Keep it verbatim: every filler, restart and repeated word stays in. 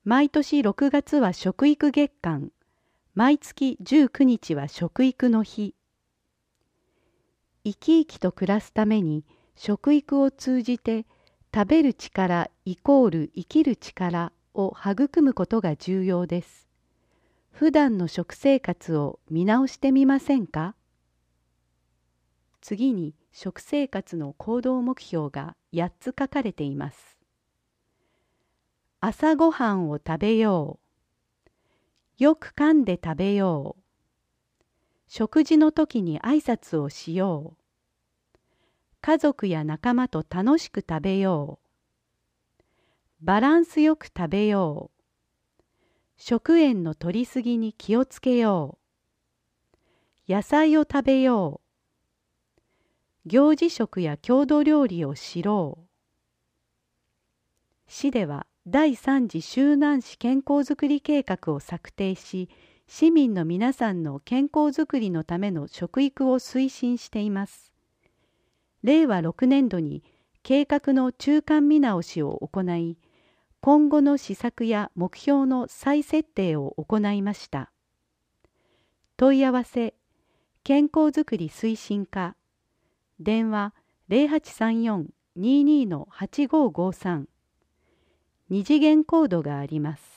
毎年ろくがつは食育月間、毎月じゅうくにちは食育の日。生き生きと暮らすために食育を通じて食べる力イコール生きる力を育むことが重要です。普段の食生活を見直してみませんか？次に食生活の行動目標がやっつ書かれています。朝ごはんを食べよう。よく噛んで食べよう。食事の時に挨拶をしよう。家族や仲間と楽しく食べよう。バランスよく食べよう。食塩の摂りすぎに気をつけよう。野菜を食べよう。行事食や郷土料理を知ろう。市ではだいさん次周南市健康づくり計画を策定し、市民の皆さんの健康づくりのための食育を推進しています。れいわろくねんどに計画の中間見直しを行い、今後の施策や目標の再設定を行いました。問い合わせ、健康づくり推進課、電話 ゼロはちさんよん にーにー はちごーごーさん、二次元コードがあります。